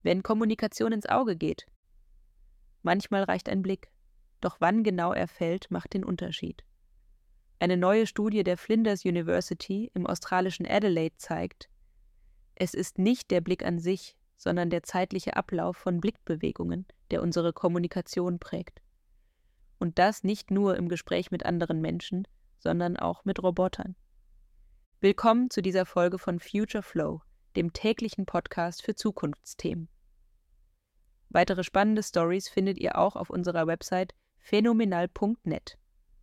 wenn Kommunikation ins Auge geht. Manchmal reicht ein Blick, doch wann genau er fällt, macht den Unterschied. Eine neue Studie der Flinders University im australischen Adelaide zeigt, es ist nicht der Blick an sich, sondern der zeitliche Ablauf von Blickbewegungen, der unsere Kommunikation prägt. Und das nicht nur im Gespräch mit anderen Menschen, sondern auch mit Robotern. Willkommen zu dieser Folge von Future Flow, dem täglichen Podcast für Zukunftsthemen. Weitere spannende Stories findet ihr auch auf unserer Website phänomenal.net.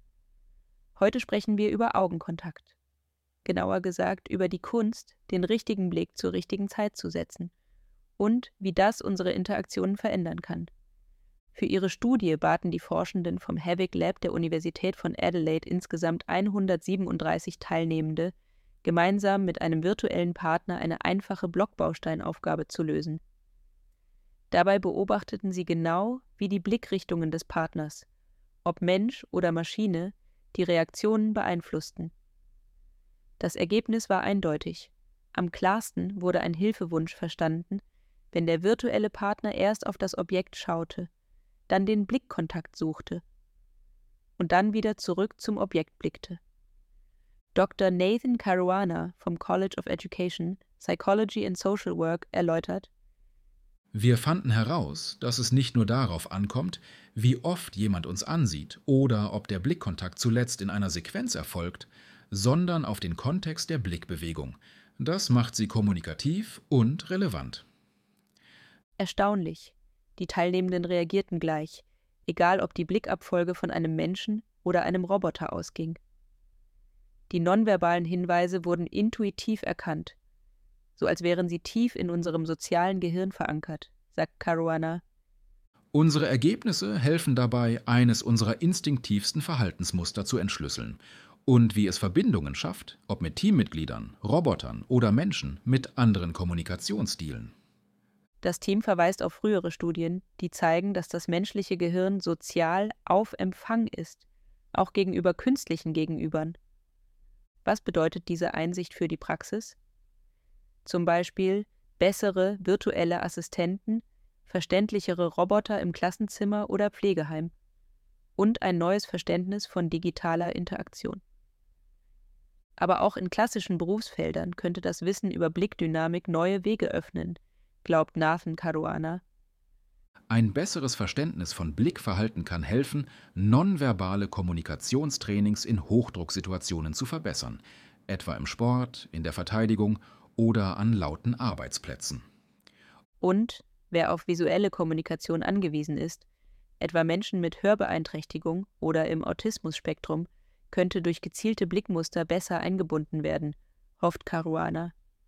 Heute sprechen wir über Augenkontakt. Genauer gesagt über die Kunst, den richtigen Blick zur richtigen Zeit zu setzen und wie das unsere Interaktionen verändern kann. Für ihre Studie baten die Forschenden vom Havik Lab der Universität von Adelaide insgesamt 137 Teilnehmende, gemeinsam mit einem virtuellen Partner eine einfache Blockbausteinaufgabe zu lösen. Dabei beobachteten sie genau, wie die Blickrichtungen des Partners, ob Mensch oder Maschine, die Reaktionen beeinflussten. Das Ergebnis war eindeutig. Am klarsten wurde ein Hilfewunsch verstanden, wenn der virtuelle Partner erst auf das Objekt schaute, dann den Blickkontakt suchte und dann wieder zurück zum Objekt blickte. Dr. Nathan Caruana vom College of Education, Psychology and Social Work erläutert: Wir fanden heraus, dass es nicht nur darauf ankommt, wie oft jemand uns ansieht oder ob der Blickkontakt zuletzt in einer Sequenz erfolgt, sondern auf den Kontext der Blickbewegung. Das macht sie kommunikativ und relevant. Erstaunlich. Die Teilnehmenden reagierten gleich, egal ob die Blickabfolge von einem Menschen oder einem Roboter ausging. Die nonverbalen Hinweise wurden intuitiv erkannt, so als wären sie tief in unserem sozialen Gehirn verankert, sagt Caruana. Unsere Ergebnisse helfen dabei, eines unserer instinktivsten Verhaltensmuster zu entschlüsseln und wie es Verbindungen schafft, ob mit Teammitgliedern, Robotern oder Menschen mit anderen Kommunikationsstilen. Das Team verweist auf frühere Studien, die zeigen, dass das menschliche Gehirn sozial auf Empfang ist, auch gegenüber künstlichen Gegenübern. Was bedeutet diese Einsicht für die Praxis? Zum Beispiel bessere virtuelle Assistenten, verständlichere Roboter im Klassenzimmer oder Pflegeheim und ein neues Verständnis von digitaler Interaktion. Aber auch in klassischen Berufsfeldern könnte das Wissen über Blickdynamik neue Wege öffnen, glaubt Nathan Caruana. Ein besseres Verständnis von Blickverhalten kann helfen, nonverbale Kommunikationstrainings in Hochdrucksituationen zu verbessern, etwa im Sport, in der Verteidigung oder an lauten Arbeitsplätzen. Und wer auf visuelle Kommunikation angewiesen ist, etwa Menschen mit Hörbeeinträchtigung oder im Autismusspektrum, könnte durch gezielte Blickmuster besser eingebunden werden, hofft Caruana.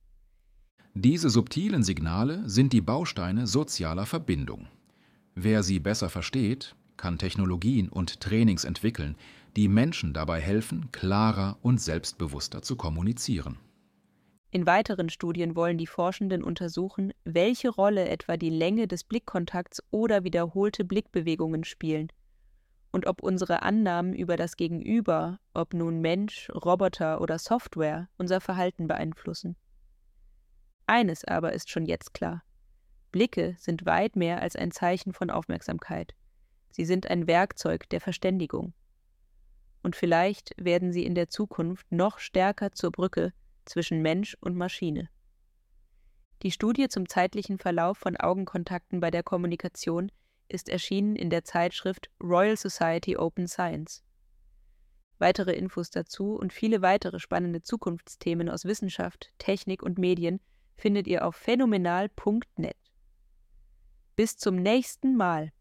Diese subtilen Signale sind die Bausteine sozialer Verbindung. Wer sie besser versteht, kann Technologien und Trainings entwickeln, die Menschen dabei helfen, klarer und selbstbewusster zu kommunizieren. In weiteren Studien wollen die Forschenden untersuchen, welche Rolle etwa die Länge des Blickkontakts oder wiederholte Blickbewegungen spielen und ob unsere Annahmen über das Gegenüber, ob nun Mensch, Roboter oder Software, unser Verhalten beeinflussen. Eines aber ist schon jetzt klar: Blicke sind weit mehr als ein Zeichen von Aufmerksamkeit. Sie sind ein Werkzeug der Verständigung. Und vielleicht werden sie in der Zukunft noch stärker zur Brücke zwischen Mensch und Maschine. Die Studie zum zeitlichen Verlauf von Augenkontakten bei der Kommunikation ist erschienen in der Zeitschrift Royal Society Open Science. Weitere Infos dazu und viele weitere spannende Zukunftsthemen aus Wissenschaft, Technik und Medien findet ihr auf phänomenal.net. Bis zum nächsten Mal.